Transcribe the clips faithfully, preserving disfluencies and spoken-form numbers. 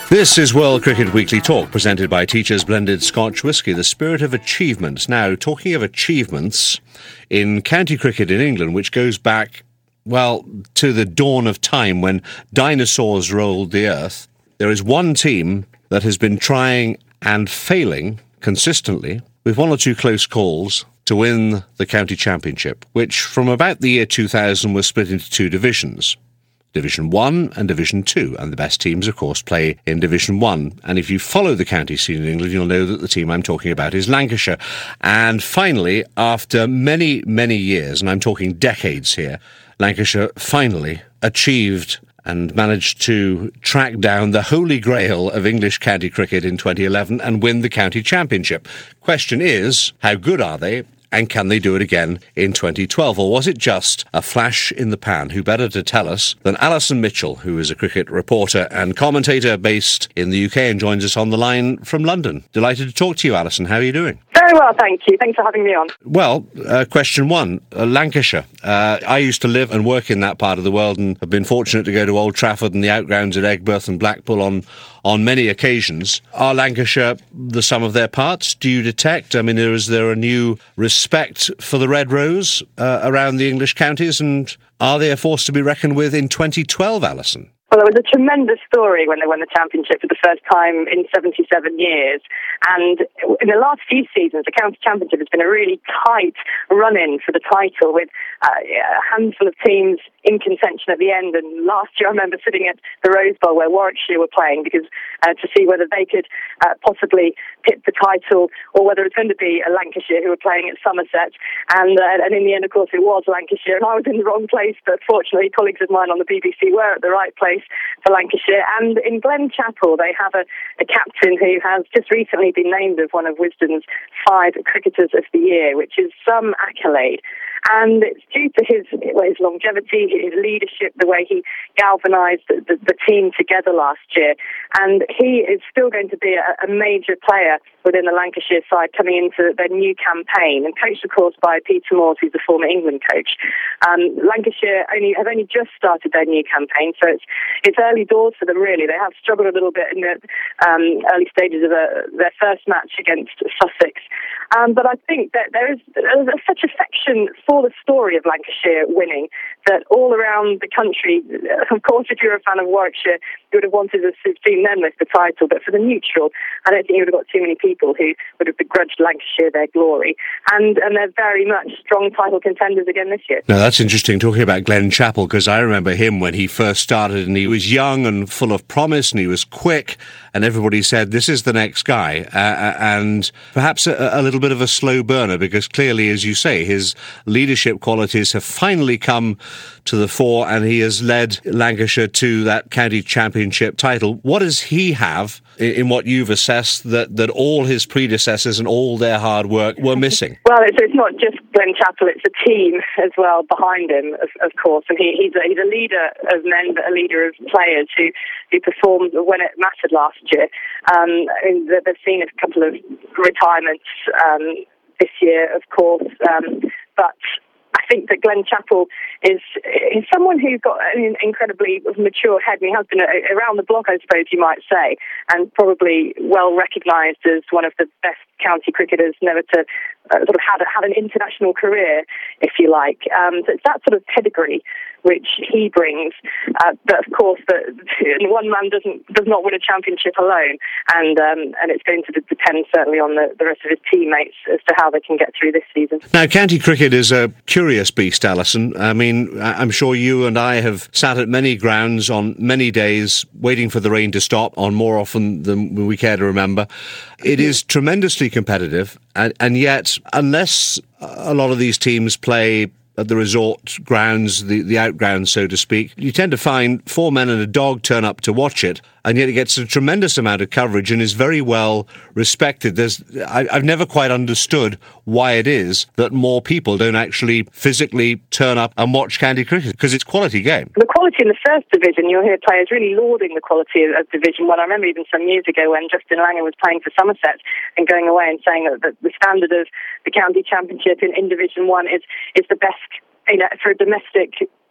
This is World Cricket Weekly Talk, presented by Teachers Blended Scotch Whisky, the spirit of achievement. Now, talking of achievements in county cricket in England, which goes back, well, to the dawn of time when dinosaurs rolled the earth, there is one team that has been trying and failing consistently, with one or two close calls, to win the county championship, which from about the year two thousand was split into two divisions. Division one and Division two, and the best teams, of course, play in Division one. And if you follow the county scene in England, you'll know that the team I'm talking about is Lancashire. And finally, after many, many years, and I'm talking decades here, Lancashire finally achieved and managed to track down the holy grail of English county cricket in twenty eleven and win the county championship. Question is, how good are they? And can they do it again in twenty twelve? Or was it just a flash in the pan? Who better to tell us than Alison Mitchell, who is a cricket reporter and commentator based in the U K and joins us on the line from London. Delighted to talk to you, Alison. How are you doing? Very well, thank you. Thanks for having me on. Well, uh, question one, uh, Lancashire. Uh, I used to live and work in that part of the world and have been fortunate to go to Old Trafford and the outgrounds at Aigburth and Blackpool on, on many occasions. Are Lancashire the sum of their parts? Do you detect, I mean, is there a new respect for the Red Rose uh, around the English counties, and are they a force to be reckoned with in twenty twelve, Alison? Well, it was a tremendous story when they won the championship for the first time in seventy-seven years. And in the last few seasons, the county championship has been a really tight run-in for the title, with uh, a handful of teams in contention at the end. And last year, I remember sitting at the Rose Bowl where Warwickshire were playing because uh, to see whether they could uh, possibly hit the title or whether it's going to be a Lancashire who were playing at Somerset. And, uh, and in the end, of course, it was Lancashire. And I was in the wrong place, but fortunately, colleagues of mine on the B B C were at the right place for Lancashire. And in Glen Chapel, they have a, a captain who has just recently been named as one of Wisden's five cricketers of the year, which is some accolade. And it's due to his, well, his longevity, his leadership, the way he galvanised the, the, the team together last year. And he is still going to be a, a major player within the Lancashire side coming into their new campaign, and coached, of course, by Peter Moores, who's the former England coach. Um, Lancashire only have only just started their new campaign, so it's it's early doors for them, really. They have struggled a little bit in the um, early stages of a, their first match against Sussex. Um, but I think that there is there's such affection for the story of Lancashire winning that all around the country, of course, if you're a fan of Warwickshire, you would have wanted to have seen them lift the title. But for the neutral, I don't think you would have got too many people who would have begrudged Lancashire their glory. And and they're very much strong title contenders again this year. Now, that's interesting, talking about Glen Chapel, because I remember him when he first started, and he was young and full of promise, and he was quick, and everybody said, this is the next guy. Uh, and perhaps a, a little bit of a slow burner, because clearly, as you say, his leadership qualities have finally come to the fore, and he has led Lancashire to that county championship title. What does he have in, in what you've assessed that, that all his predecessors and all their hard work were missing? Well, it's, it's not just Glen Chapel, it's a team as well behind him, of, of course. And he, he's, a, he's a leader of men, but a leader of players who, who performed when it mattered last year. Um, and they've seen a couple of retirements um, this year, of course, um, but I think that Glen Chapel is, is someone who's got an incredibly mature head, and he has been around the block, I suppose you might say, and probably well recognised as one of the best county cricketers never to uh, sort of have, have an international career, if you like. Um, so it's that sort of pedigree which he brings. Uh, but of course, the, one man doesn't does not win a championship alone, and um, and it's going to depend certainly on the, the rest of his teammates as to how they can get through this season. Now, county cricket is a curious beast, Alison. I mean, I'm sure you and I have sat at many grounds on many days waiting for the rain to stop, on more often than we care to remember. It is tremendously competitive, and, and yet, unless a lot of these teams play at the resort grounds, the, the outgrounds, so to speak, you tend to find four men and a dog turn up to watch it, and yet it gets a tremendous amount of coverage and is very well respected. There's, I, I've never quite understood why it is that more people don't actually physically turn up and watch county cricket, because it's a quality game. The quality in the first division, you'll hear players really lauding the quality of, of Division One. I remember even some years ago when Justin Langer was playing for Somerset and going away and saying that the, the standard of the county championship in, in Division One is, is the best, you know, for a domestic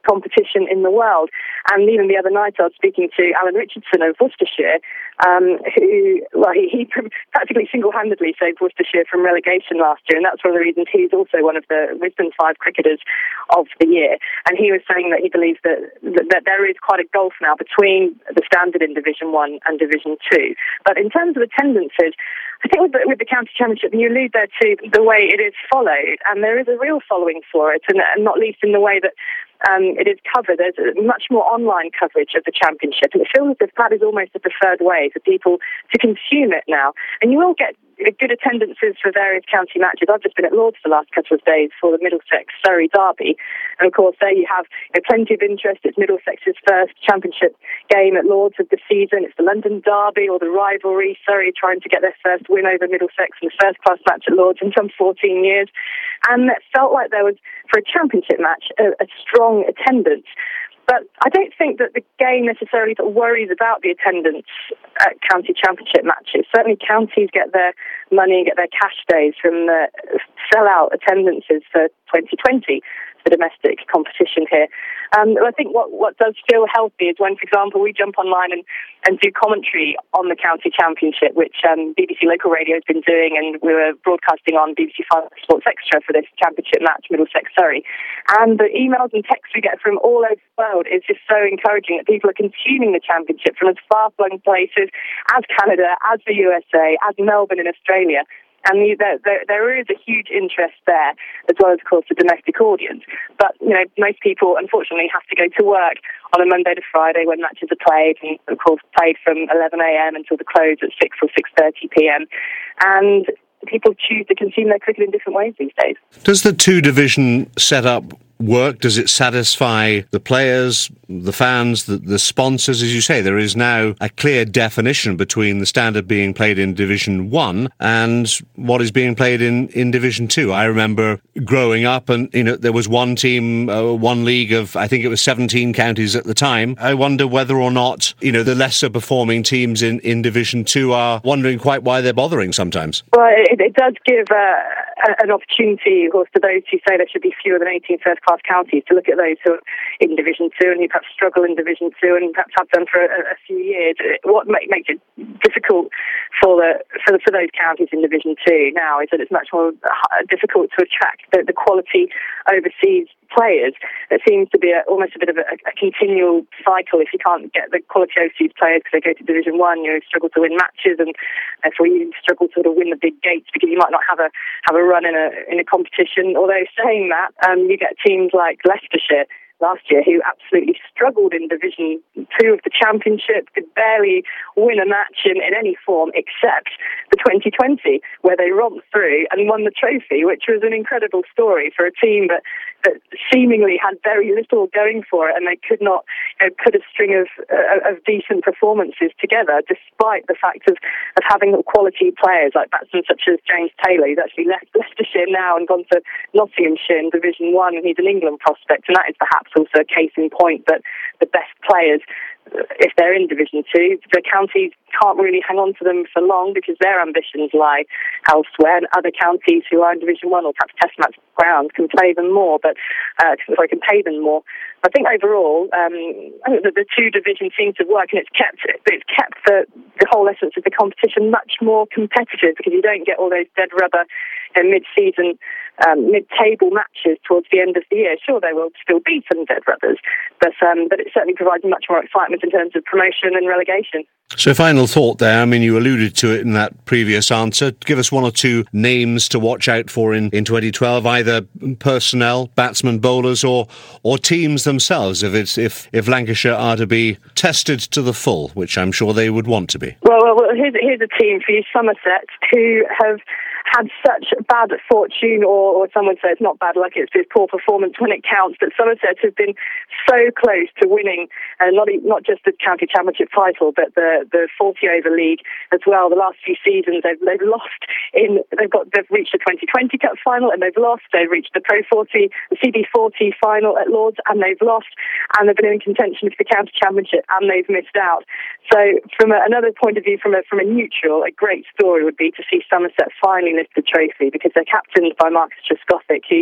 competition in the world. And even the other night I was speaking to Alan Richardson of Worcestershire, um, who, well, he, he practically single-handedly saved Worcestershire from relegation last year, and that's one of the reasons he's also one of the Wisden five cricketers of the year. And he was saying that he believes that, that, that there is quite a gulf now between the standard in Division one and Division two. But in terms of attendances, I think with the, with the county championship, you allude there to the way it is followed, and there is a real following for it, and, and not least in the way that um, it is covered. There's a much more online coverage of the championship, and it feels as if that is almost a preferred way for people to consume it now. And you will get good attendances for various county matches. I've just been at Lords the last couple of days for the Middlesex-Surrey derby, and of course there you have you know, plenty of interest. It's Middlesex's first championship game at Lords of the season. It's the London derby, or the rivalry, Surrey trying to get their first win over Middlesex in the first class match at Lords in some fourteen years, and it felt like there was, for a championship match, a, a strong attendance. But I don't think that the game necessarily sort of worries about the attendance at county championship matches. Certainly counties get their money, get their cash days from the sell-out attendances for twenty twenty, the domestic competition here. Um, I think what, what does feel healthy is when, for example, we jump online and, and do commentary on the county championship, which um, B B C Local Radio has been doing, and we were broadcasting on B B C Five Sports Extra for this championship match, Middlesex-Surrey. And the emails and texts we get from all over the world is just so encouraging that people are consuming the championship from as far-flung places as Canada, as the U S A, as Melbourne in Australia. And there, there, there is a huge interest there, as well as, of course, the domestic audience. But, you know, most people, unfortunately, have to go to work on a Monday to Friday when matches are played, and, of course, played from eleven a.m. until the close at six or six thirty p.m. And people choose to consume their cricket in different ways these days. Does the two-division setup work? Does it satisfy the players, the fans, the, the sponsors? As you say, there is now a clear definition between the standard being played in Division one and what is being played in, in Division two. I remember growing up, and you know there was one team, uh, one league of, I think it was seventeen counties at the time. I wonder whether or not, you know, the lesser performing teams in, in Division two are wondering quite why they're bothering sometimes. Well, it, it does give uh, an opportunity, of course, to those who say there should be fewer than eighteen first class counties to look at those who are in Division two and who perhaps struggle in Division two and perhaps have done for a, a few years. What make, makes it difficult for the for, the, for those counties in Division two now is that it's much more difficult to attract the, the quality overseas players. It seems to be a, almost a bit of a, a continual cycle. If you can't get the quality overseas players because they go to Division one, you struggle to win matches, and therefore you struggle to sort of win the big gates because you might not have a have a run in a in a competition. Although saying that, um, you get teams like Leicestershire last year who absolutely struggled in Division two of the Championship, could barely win a match in, in any form except the twenty twenty, where they romped through and won the trophy, which was an incredible story for a team that, that seemingly had very little going for it, and they could not you know, put a string of, uh, of decent performances together, despite the fact of, of having quality players like batsmen such as James Taylor, who's actually left Leicestershire now and gone to Nottinghamshire in Division one, and he's an England prospect, and that is perhaps also a case in point that the best players, if they're in Division two, the counties can't really hang on to them for long because their ambitions lie elsewhere, and other counties who are in Division one or perhaps Test match ground can play them more, but uh, sorry, can pay them more. I think overall, um, I think that the two division seems to work, and it's kept it's kept the, the whole essence of the competition much more competitive because you don't get all those dead rubber you know, mid-season, um, mid-table matches towards the end of the year. Sure, there will still be some dead rubbers, but um, but it certainly provides much more excitement in terms of promotion and relegation. So final thought there, I mean, you alluded to it in that previous answer. Give us one or two names to watch out for in, in twenty twelve, either personnel, batsmen, bowlers, or or teams themselves, if it's if, if Lancashire are to be tested to the full, which I'm sure they would want to be. Well, well, well here's, here's a team for you, Somerset, who have had such bad fortune, or, or some would say it's not bad luck, it's just poor performance when it counts, but Somerset have been so close to winning, uh, not not just the county championship title, but the, the forty over league as well. The last few seasons they've they've lost in they've got they've reached the twenty twenty Cup final, and they've lost. They've reached the Pro forty, the C B forty final at Lords, and they've lost, and they've been in contention for the county championship, and they've missed out. So from a, another point of view, from a from a neutral, a great story would be to see Somerset finally lift the trophy, because they're captained by Marcus Trescothick, who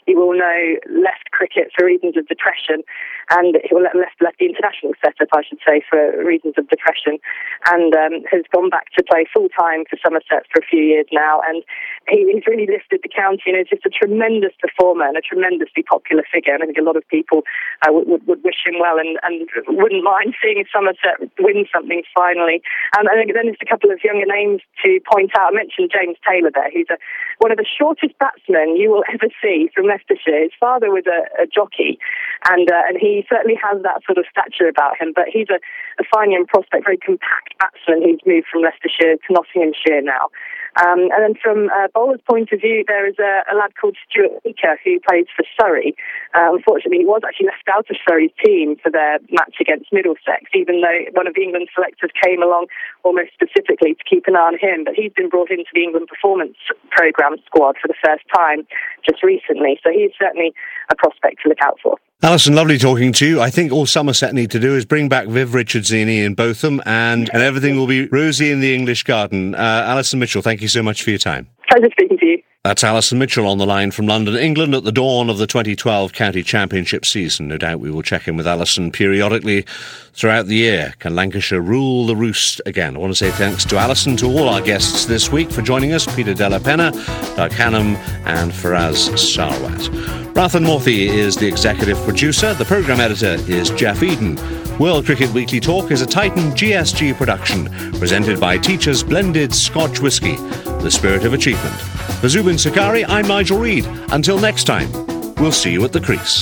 he will know left cricket for reasons of depression, and he will left, left the international setup, I should say, for reasons of depression, and um, has gone back to play full-time for Somerset for a few years now, and he, he's really lifted the county. You know, he's just a tremendous performer and a tremendously popular figure, and I think a lot of people uh, would, would, would wish him well and, and wouldn't mind seeing Somerset win something finally. Um, and then there's a couple of younger names to point out. I mentioned James Taylor there, who's a, one of the shortest batsmen you will ever see from Leicestershire. His father was a, a jockey, and uh, and he certainly has that sort of stature about him, but he's a, a fine young prospect, very compact batsman who's moved from Leicestershire to Nottinghamshire now. Um, and then from a bowler's point of view, there is a, a lad called Stuart Meeker who plays for Surrey. Uh, unfortunately, he was actually left out of Surrey's team for their match against Middlesex, even though one of the England selectors came along almost specifically to keep an eye on him. But he's been brought into the England Performance Programme squad for the first time just recently, so he's certainly a prospect to look out for. Alison, lovely talking to you. I think all Somerset need to do is bring back Viv Richards and Ian Botham, and, and everything will be rosy in the English garden. Uh, Alison Mitchell, thank you so much for your time. Pleasure speaking to you. That's Alison Mitchell on the line from London, England, at the dawn of the twenty twelve County Championship season. No doubt we will check in with Alison periodically throughout the year. Can Lancashire rule the roost again? I want to say thanks to Alison, to all our guests this week for joining us, Peter Della Penna, Doug Hannam and Faraz Sarwat. Rathan Morthy is the executive producer. The programme editor is Jeff Eden. World Cricket Weekly Talk is a Titan G S G production, presented by Teachers Blended Scotch Whisky, the spirit of achievement. For Zubin Sakari, I'm Nigel Reid. Until next time, we'll see you at the crease.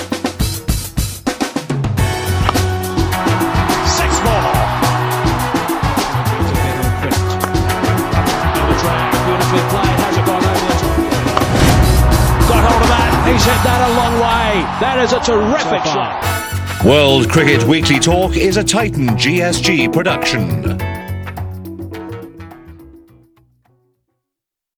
Six more. Beautifully played, has it gone over the top? Got hold of that. He's hit that a long way. That is a terrific shot. World Cricket Weekly Talk is a Titan G S G production.